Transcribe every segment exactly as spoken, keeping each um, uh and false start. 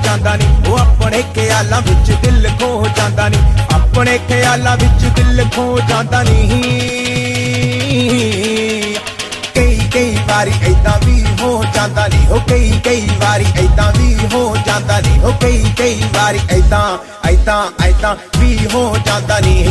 जांदा नी, वो अपने ख्यालां विच दिल खो जांदा नी, अपने ख्यालां विच दिल खो जांदा नी। कई कई वारी ऐदां भी हो जांदा नी, हो कई कई वारी ऐदां भी हो जांदा नी, हो कई कई वारी ऐदां ऐदां ऐदां भी हो जांदा नी।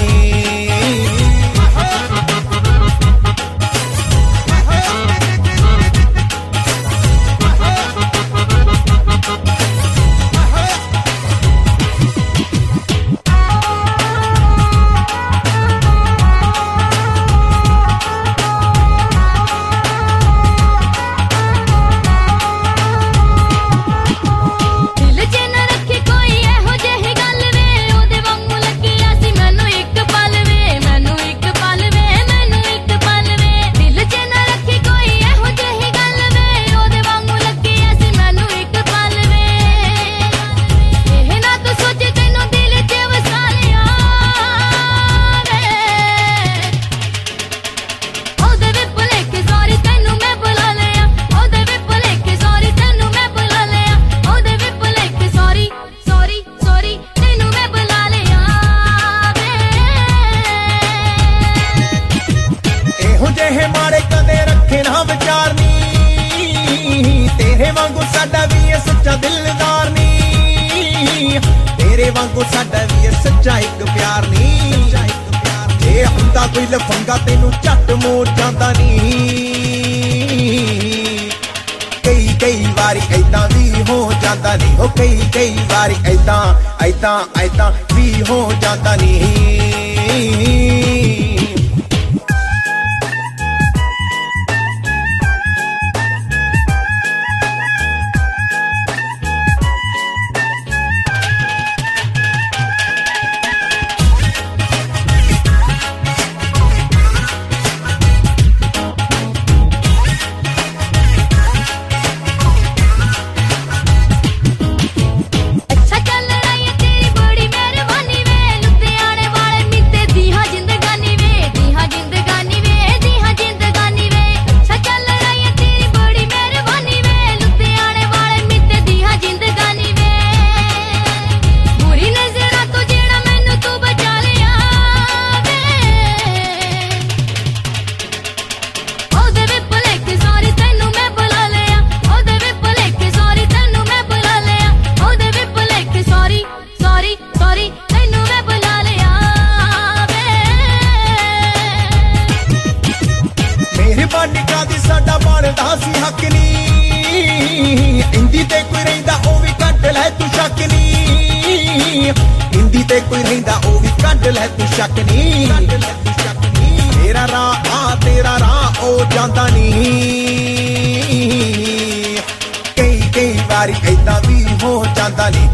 माड़े कदे रखे ना विचार नी, तेरे वांगू साडा भी है सच्चा दिलदार नी, तेरे वांगू साडा भी है सच्चा एक प्यार नी। जे हुंदा कोई लफंगा तेनू झट मोड़ जांदा नी। कई कई वारी ऐदां भी हो जांदा नी, हो कई कई वारी ऐदां ऐदां ऐदां भी हो जांदा नी। निका दी साडा बनदा सी हक नी, इंदी ते कोई रहिंदा ओ भी कड्ड लै तू शक नी, इंदी ते कोई रहिंदा ओ भी कड्ड लै तू शक नी। तेरा राह आ तेरा राह ओ जांदा नी। कई कई वारी ऐदां भी हो जांदा नी,